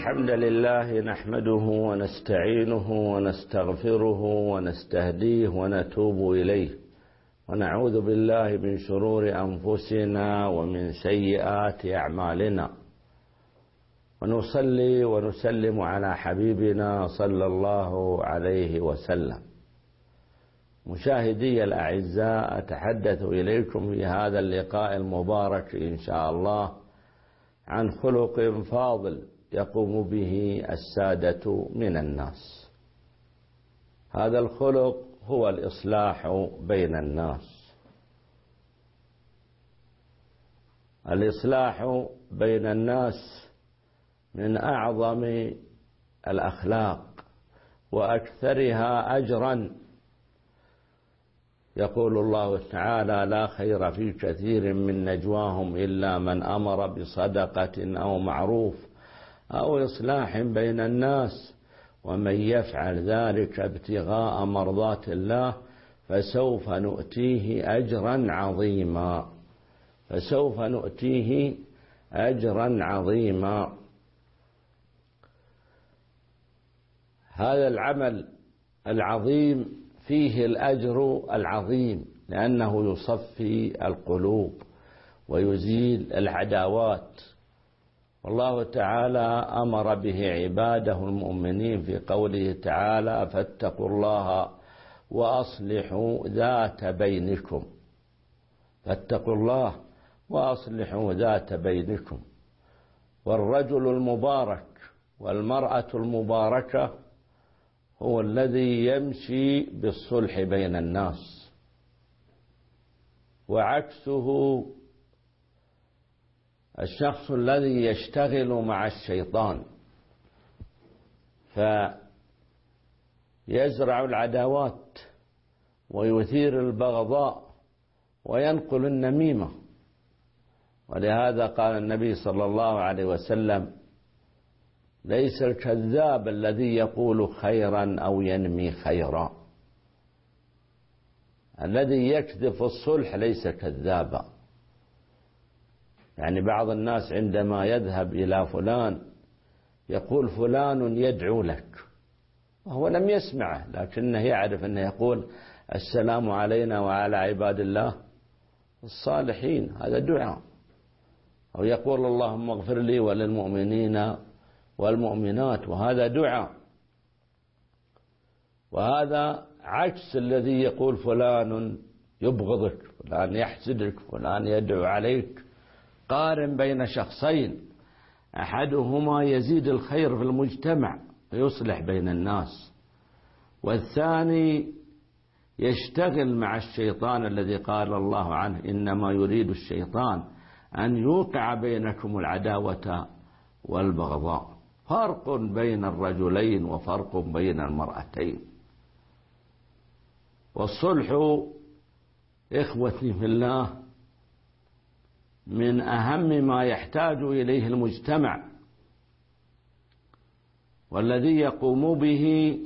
الحمد لله نحمده ونستعينه ونستغفره ونستهديه ونتوب إليه، ونعوذ بالله من شرور أنفسنا ومن سيئات أعمالنا، ونصلي ونسلم على حبيبنا صلى الله عليه وسلم. مشاهدي الأعزاء، أتحدث إليكم في هذا اللقاء المبارك إن شاء الله عن خلق فاضل يقوم به السادة من الناس. هذا الخلق هو الإصلاح بين الناس. الإصلاح بين الناس من أعظم الأخلاق وأكثرها أجرا. يقول الله تعالى: لا خير في كثير من نجواهم إلا من أمر بصدقة أو معروف أو إصلاح بين الناس، ومن يفعل ذلك ابتغاء مرضات الله فسوف نؤتيه أجرا عظيما. فسوف نؤتيه أجرا عظيما. هذا العمل العظيم فيه الأجر العظيم، لأنه يصفي القلوب ويزيل العداوات. والله تعالى أمر به عباده المؤمنين في قوله تعالى: فاتقوا الله وأصلحوا ذات بينكم. فاتقوا الله وأصلحوا ذات بينكم. والرجل المبارك والمرأة المباركة هو الذي يمشي بالصلح بين الناس، وعكسه الشخص الذي يشتغل مع الشيطان فيزرع العداوات ويثير البغضاء وينقل النميمة. ولهذا قال النبي صلى الله عليه وسلم: ليس الكذاب الذي يقول خيرا أو ينمي خيرا. الذي يكذب في الصلح ليس كذابا. يعني بعض الناس عندما يذهب إلى فلان يقول: فلان يدعو لك، وهو لم يسمعه، لكنه يعرف أنه يقول: السلام علينا وعلى عباد الله الصالحين. هذا دعاء. أو يقول: اللهم اغفر لي وللمؤمنين والمؤمنات، وهذا دعاء. وهذا عكس الذي يقول: فلان يبغضك، فلان يحسدك، فلان يدعو عليك. قارن بين شخصين، أحدهما يزيد الخير في المجتمع ويصلح بين الناس، والثاني يشتغل مع الشيطان الذي قال الله عنه: إنما يريد الشيطان أن يوقع بينكم العداوة والبغضاء. فرق بين الرجلين وفرق بين المرأتين. والصلح إخوتي في الله من أهم ما يحتاج إليه المجتمع، والذي يقوم به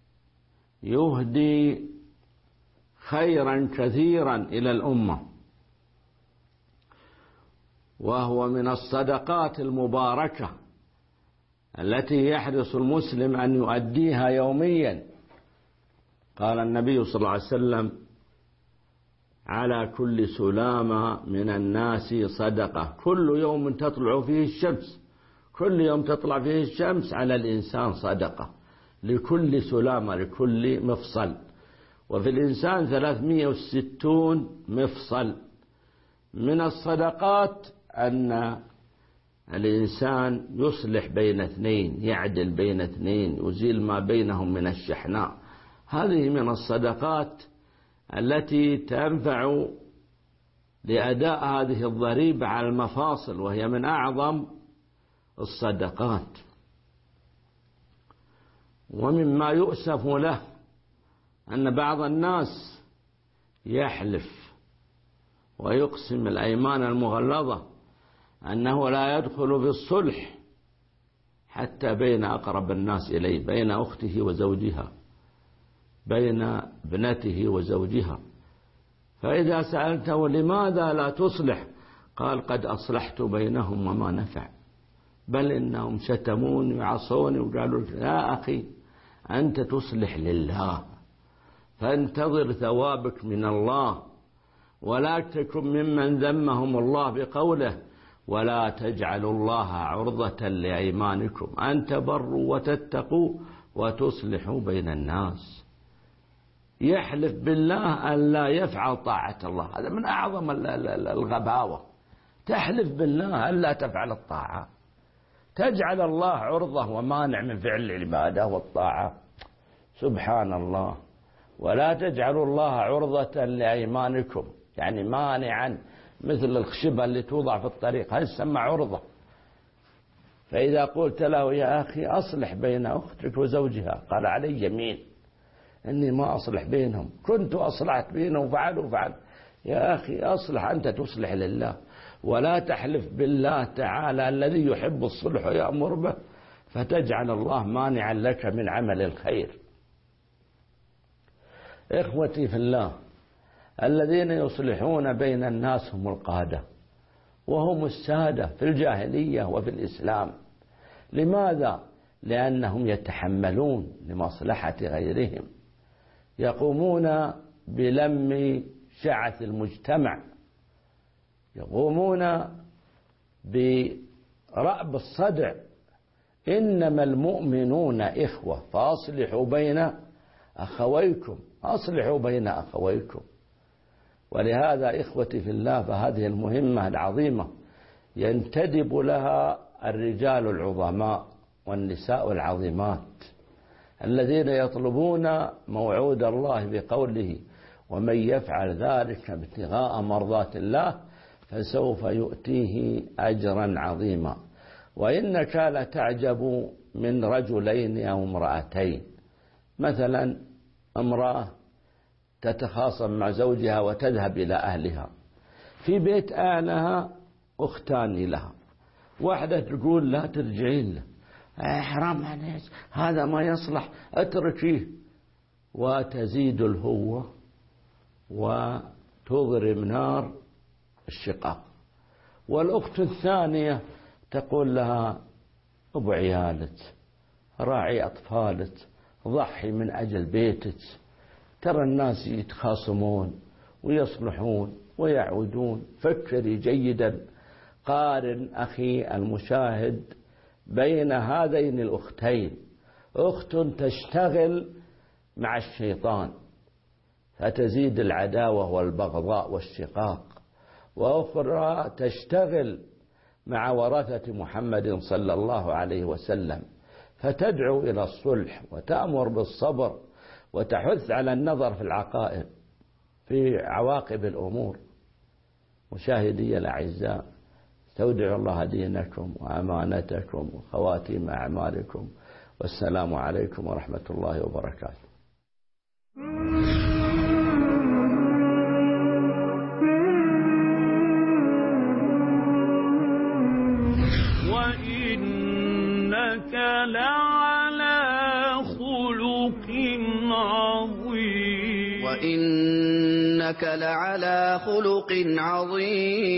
يهدي خيرا كثيرا إلى الأمة، وهو من الصدقات المباركة التي يحرص المسلم أن يؤديها يوميا. قال النبي صلى الله عليه وسلم: على كل سلامة من الناس صدقة، كل يوم تطلع فيه الشمس. كل يوم تطلع فيه الشمس على الإنسان صدقة، لكل سلامة، لكل مفصل. وفي الإنسان 360 مفصل. من الصدقات أن الإنسان يصلح بين اثنين، يعدل بين اثنين، يزيل ما بينهم من الشحناء. هذه من الصدقات التي تنفع لأداء هذه الضريبة على المفاصل، وهي من أعظم الصدقات. ومما يؤسف له أن بعض الناس يحلف ويقسم الأيمان المغلظة أنه لا يدخل في الصلح حتى بين أقرب الناس إليه، بين أخته وزوجها، بين ابنته وزوجها. فإذا سألته: لماذا لا تصلح؟ قال: قد أصلحت بينهم وما نفع. بل إنهم شتموني وعصوني وقالوا يا أخي أنت تصلح لله فانتظر ثوابك من الله، ولا تكن ممن ذمهم الله بقوله ولا تجعلوا الله عرضة لأيمانكم أن تبروا وتتقوا وتصلحوا بين الناس. يحلف بالله أن لا يفعل طاعة الله، هذا من أعظم الغباوة. تحلف بالله أن لا تفعل الطاعة، تجعل الله عرضة ومانع من فعل العبادة والطاعة، سبحان الله. ولا تجعلوا الله عرضة لأيمانكم، يعني مانعا، مثل الخشبة اللي توضع في الطريق، هذا يسمى عرضة. فإذا قلت له يا أخي أصلح بين أختك وزوجها، قال علي يمين إني ما أصلح بينهم، كنت أصلحت بينهم وفعلوا. يا أخي أصلح، أنت تصلح لله، ولا تحلف بالله تعالى الذي يحب الصلح ويأمر به فتجعل الله مانعا لك من عمل الخير. إخوتي في الله، الذين يصلحون بين الناس هم القادة وهم السادة في الجاهلية وفي الإسلام. لماذا؟ لأنهم يتحملون لمصلحة غيرهم، يقومون بلم شعث المجتمع، يقومون برأب الصدع. إنما المؤمنون إخوة فأصلحوا بين أخويكم، أصلحوا بين أخويكم. ولهذا إخوتي في الله، فهذه المهمة العظيمة ينتدب لها الرجال العظماء والنساء العظيمات الذين يطلبون موعود الله بقوله ومن يفعل ذلك ابتغاء مرضات الله فسوف يؤتيه أجرا عظيما. وإنك لتعجب من رجلين أو امرأتين، مثلا امرأة تتخاصم مع زوجها وتذهب إلى أهلها، في بيت أهلها أختان لها، واحدة تقول لا ترجعين له، حرام عليك، هذا ما يصلح، اتركيه، وتزيد الهوة وتضرم نار الشقاق. والأخت الثانية تقول لها أبو عيالك، راعي أطفالك، ضحي من أجل بيتك، ترى الناس يتخاصمون ويصلحون ويعودون. فكري جيدا، قارن أخي المشاهد بين هذين الأختين، أخت تشتغل مع الشيطان فتزيد العداوة والبغضاء والشقاق، وأخرى تشتغل مع ورثة محمد صلى الله عليه وسلم فتدعو إلى الصلح وتأمر بالصبر وتحث على النظر في العقائد في عواقب الأمور. مشاهدي الأعزاء، استودع الله دينكم وأمانتكم وخواتيم أعمالكم، والسلام عليكم ورحمة الله وبركاته. وإنك لعلى خلق عظيم. وإنك لعلى خلق عظيم.